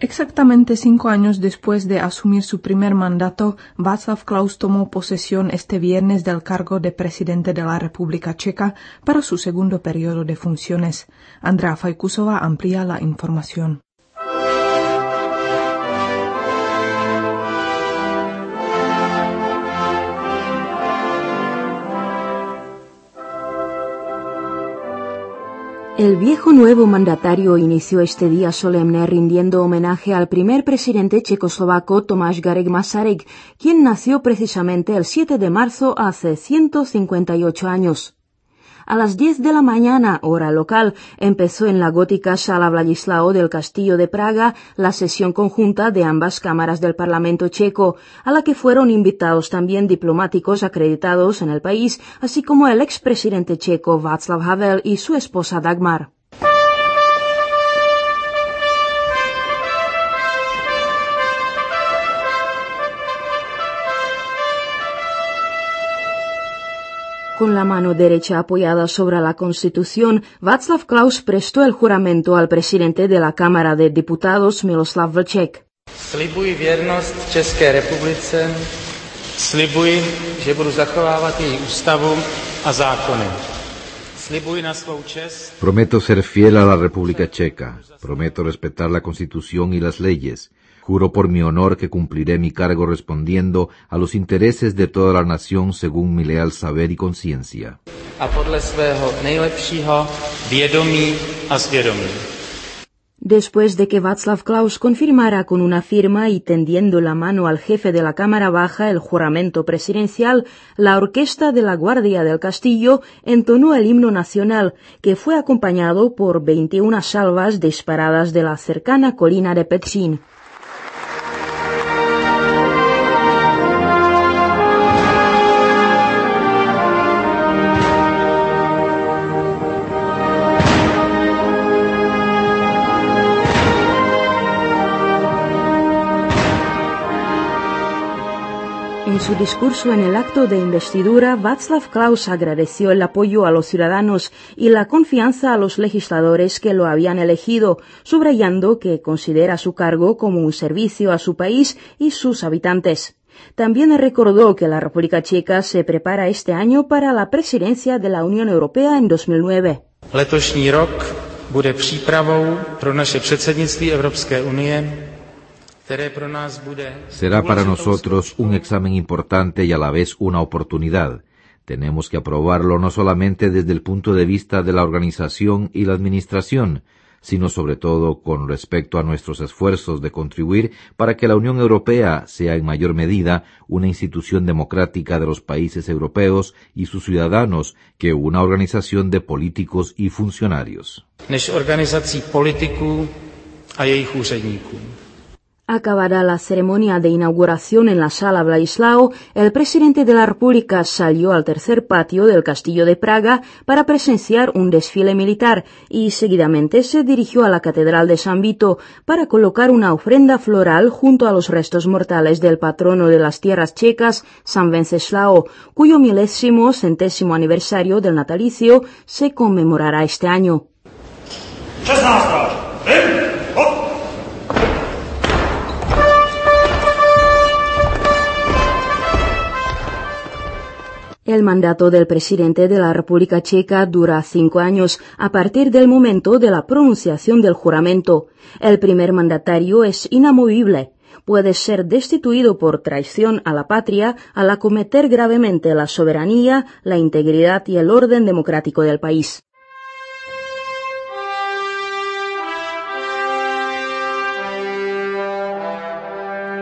Exactamente 5 años después de asumir su primer mandato, Václav Klaus tomó posesión este viernes del cargo de presidente de la República Checa para su segundo periodo de funciones. Andrea Fajkusová amplía la información. El viejo nuevo mandatario inició este día solemne rindiendo homenaje al primer presidente checoslovaco Tomáš Garrigue Masaryk, quien nació precisamente el 7 de marzo hace 158 años. A las 10 de la mañana, hora local, empezó en la gótica Sala Vladislao del Castillo de Praga la sesión conjunta de ambas cámaras del Parlamento checo, a la que fueron invitados también diplomáticos acreditados en el país, así como el expresidente checo Václav Havel y su esposa Dagmar. Con la mano derecha apoyada sobre la Constitución, Václav Klaus prestó el juramento al presidente de la Cámara de Diputados, Miloslav Vlček. Slibuji věrnost České republice, slibuji, že budu zachovávat její ústavu a zákony. Slibuji na svou čest. Prometo ser fiel a la República Checa. Prometo respetar la Constitución y las leyes. Juro por mi honor que cumpliré mi cargo respondiendo a los intereses de toda la nación según mi leal saber y conciencia. A podle svého nejlepšího vědomí a svědomí. Después de que Václav Klaus confirmara con una firma y tendiendo la mano al jefe de la Cámara Baja el juramento presidencial, la orquesta de la Guardia del Castillo entonó el himno nacional, que fue acompañado por 21 salvas disparadas de la cercana colina de Petřín. En su discurso en el acto de investidura, Václav Klaus agradeció el apoyo a los ciudadanos y la confianza a los legisladores que lo habían elegido, subrayando que considera su cargo como un servicio a su país y sus habitantes. También recordó que la República Checa se prepara este año para la presidencia de la Unión Europea en 2009. Letošní rok bude přípravou pro naše předsednictví Evropské unie. Será para nosotros un examen importante y a la vez una oportunidad. Tenemos que aprobarlo no solamente desde el punto de vista de la organización y la administración, sino sobre todo con respecto a nuestros esfuerzos de contribuir para que la Unión Europea sea en mayor medida una institución democrática de los países europeos y sus ciudadanos que una organización de políticos y funcionarios. Než organizací politiků a jejich úředníků. Acabada la ceremonia de inauguración en la Sala Vladislao, el presidente de la República salió al tercer patio del Castillo de Praga para presenciar un desfile militar y seguidamente se dirigió a la Catedral de San Vito para colocar una ofrenda floral junto a los restos mortales del patrono de las tierras checas, San Venceslao, cuyo 1.000º aniversario del natalicio se conmemorará este año. El mandato del presidente de la República Checa dura 5 años a partir del momento de la pronunciación del juramento. El primer mandatario es inamovible. Puede ser destituido por traición a la patria al acometer gravemente la soberanía, la integridad y el orden democrático del país.